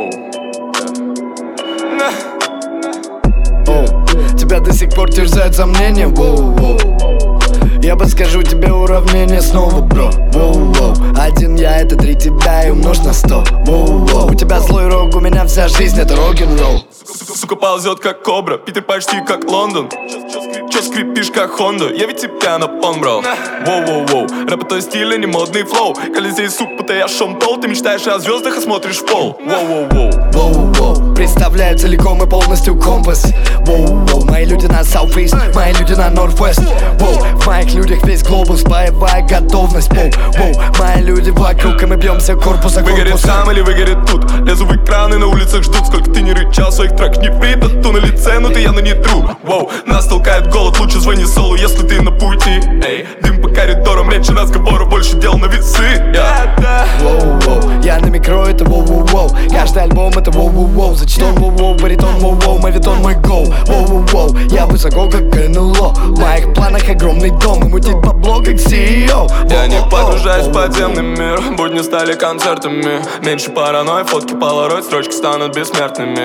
Тебя до сих пор терзают сомнения, воу-воу. Я подскажу тебе уравнение снова, бро. Воу-воу. Один я, это 3 тебя и умножь на 100. Воу-воу. У тебя злой рок, у меня вся жизнь, это рок-н-ролл. Сука ползет как кобра, Питер почти как Лондон. Чё скрипишь как Хонда, я ведь тебя на пон брал. Воу-воу-воу, рэп это стиль, а не модный флоу. Колизей, сук, будто я Шон Пол. Ты мечтаешь о звездах, а смотришь в пол. Воу-воу-воу. Воу-воу. Представляю целиком и полностью компас. Воу-воу. Мои люди на South-East, мои люди на North-West. Воу. В моих людях весь глобус, боевая готовность. Воу-воу. Мои люди вокруг, и мы бьемся корпус о корпус. Выгорит там или выгорит тут. Лезу в экраны, на улицах ждут. Сколько ты не рычал, своих трек не фри. Тату на лице, но ты явно не тру. Воу, нас толкает голод, лучше звони солу, если ты на пути. Эй, дым по коридорам, меньше разговора, больше дел на весы. Воу-воу, я на микро, это воу-воу-воу. Каждый альбом это воу-воу-воу. Зачтон воу-воу, баритон воу-воу, мавитон мой гоу. Воу-воу-воу, я высоко как НЛО. В моих планах огромный дом и мутить бабло как CEO. Я не погружаюсь в подземный мир, будни стали концертами. Меньше паранойи, фотки полароид, строчки станут бессмертными.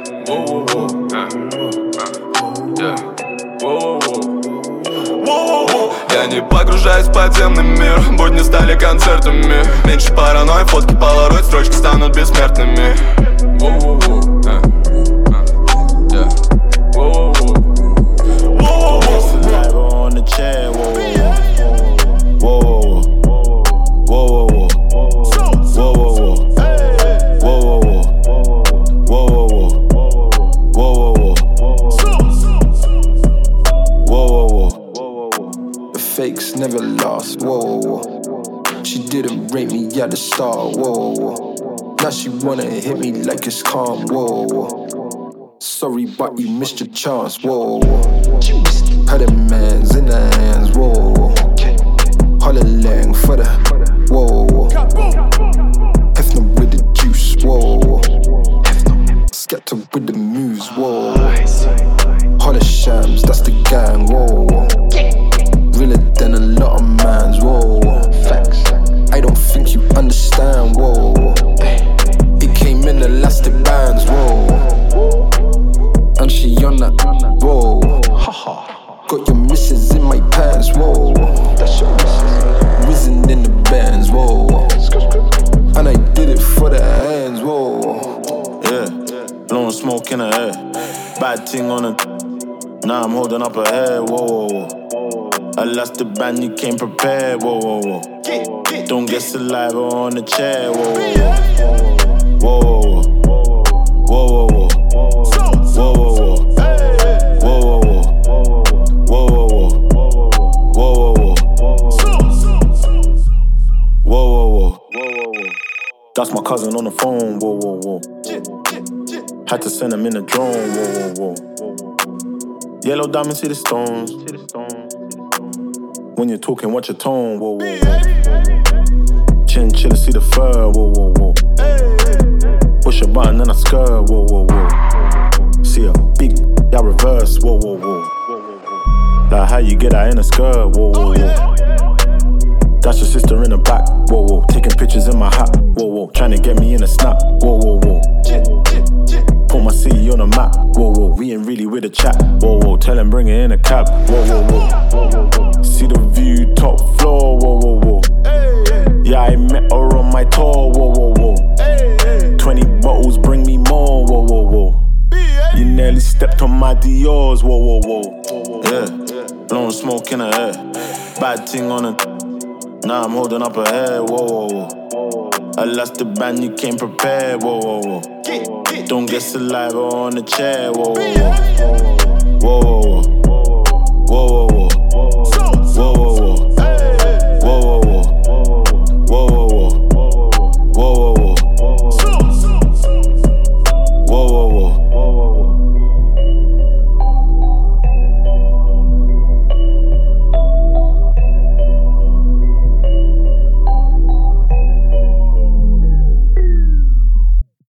Я не погружаюсь в подземный мир, будни стали концертами. Меньше паранойи, фотки полароид, строчки станут бессмертными. Fakes never lost, whoa. She didn't rate me at the start, whoa. Now she wanna hit me like it's calm, whoa. Sorry, but you missed your chance, whoa. Had a man's in her hands, whoa. Hollerlang for the, whoa. Hefner with the juice, whoa. Scatter with the moves, whoa. Holler shams, that's the gang, whoa. Realer than a lot of mans, whoa. Facts. I don't think you understand, whoa. It came in elastic bands, whoa. And she on that, whoa. Got your missus in my pants, whoa. Whizzing in the bands, whoa. And I did it for the hands, whoa. Yeah, blowing smoke in the air. Bad thing on it. Now I'm holding up her hair, whoa. I lost the band, you came prepared, whoa. Don't get saliva on the chair, whoa. Whoa. Whoa. Whoa. That's my cousin on the phone, whoa. Had to send him in a drone, whoa. Yellow diamonds, see the stones. When you're talking, watch your tone, whoa. Chinchilla, see the fur, whoa. Push a button and I skirt, whoa. See a big, yeah, reverse, whoa. Like how you get that in a skirt, whoa. That's your sister in the back, whoa. Taking pictures in my hat, whoa. Trying to get me in a snap, whoa. Put my city on the map, whoa. We ain't really with a chat, whoa. Tell him bring it in a cab, whoa. See the view, top floor, whoa. Yeah, I met her on my tour, whoa. 20 bottles, bring me more, whoa. You nearly stepped on my Dior's, whoa. Yeah, blowing smoke in the air. Bad thing on it. Now I'm holding up her hair, whoa. I lost the band, you came prepared, whoa. Don't get saliva on the chair, whoa.